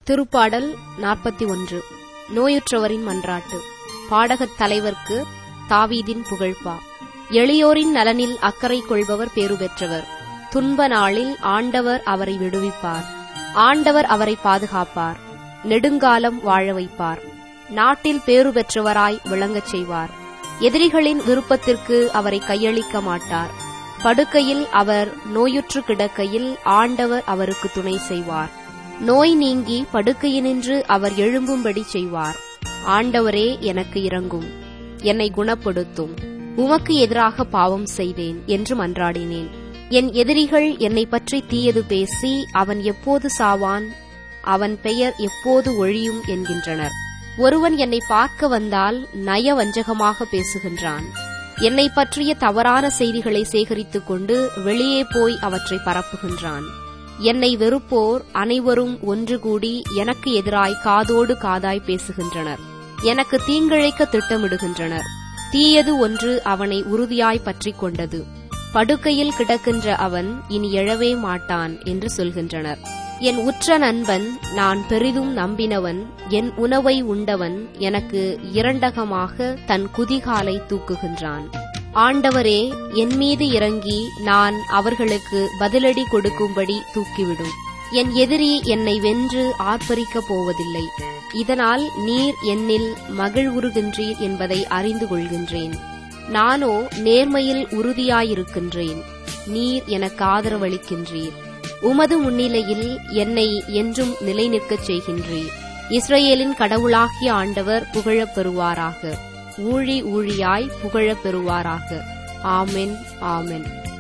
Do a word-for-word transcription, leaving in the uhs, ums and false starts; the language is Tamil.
திருப்பாடல் நாற்பத்தி ஒன்று. நோயுற்றவரின் மன்றாட்டு. பாடகத் தலைவர்க்கு தாவீதின் புகழ்பா. எளியோரின் நலனில் அக்கறை கொள்பவர் பேறு பெற்றவர். துன்ப நாளில் ஆண்டவர் அவரை விடுவிப்பார். ஆண்டவர் அவரை பாதுகாப்பார், நெடுங்காலம் வாழ வைப்பார். நாட்டில் பேறு பெற்றவராய் விளங்கச் செய்வார். எதிரிகளின் விருப்பத்திற்கு அவரை கையளிக்க மாட்டார். படுக்கையில் அவர் நோயுற்று கிடக்கையில் ஆண்டவர் அவருக்கு துணை செய்வார். நோய் நீங்கி படுக்கையினின்று அவர் எழும்பும்படி செய்வார். ஆண்டவரே, எனக்கு இரங்கும், என்னை குணப்படுத்தும். உமக்கு எதிராக பாவம் செய்தேன் என்று மன்றாடினேன். என் எதிரிகள் என்னை பற்றி தீயது பேசி, அவன் எப்போது சாவான், அவன் பெயர் எப்போது ஒழியும் என்கின்றனர். ஒருவன் என்னை பார்க்க வந்தால் நய வஞ்சகமாக பேசுகின்றான். என்னை பற்றிய தவறான செய்திகளை சேகரித்துக் கொண்டு வெளியே போய் அவற்றை பரப்புகின்றான். என்னை வெறுப்போர் அனைவரும் ஒன்று கூடி எனக்கு எதிராய் காதோடு காதாய் பேசுகின்றனர். எனக்கு தீங்கிழைக்க திட்டமிடுகின்றனர். தீயது ஒன்று அவனை உறுதியாய் பற்றிக் கொண்டது. படுக்கையில் கிடக்கின்ற அவன் இனி எழவே மாட்டான் என்று சொல்கின்றனர். என் உற்ற நண்பன், நான் பெரிதும் நம்பினவன், என் உணவை உண்டவன் எனக்கு இரண்டகமாக தன் குதிகாலை தூக்குகின்றான். ஆண்டவரே, என் மீது இறங்கி நான் அவர்களுக்கு பதிலடி கொடுக்கும்படி தூக்கிவிடும். என் எதிரி என்னை வென்று ஆர்ப்பரிக்கப் போவதில்லை. இதனால் நீர் என்னில் மகிழ்வுறுகின்றீர் என்பதை அறிந்து கொள்கின்றேன். நானோ நேர்மையில் உறுதியாயிருக்கின்றேன். நீர் எனக்கு ஆதரவளிக்கின்றீர். உமது முன்னிலையில் என்னை என்றும் நிலைநிற்கச் செய்கின்றீர். இஸ்ரவேலின் கடவுளாகிய ஆண்டவர் புகழப் பெறுவாராக. ஊழி ஊழியாய் புகழப் பெறுவாராக. ஆமென், ஆமென்.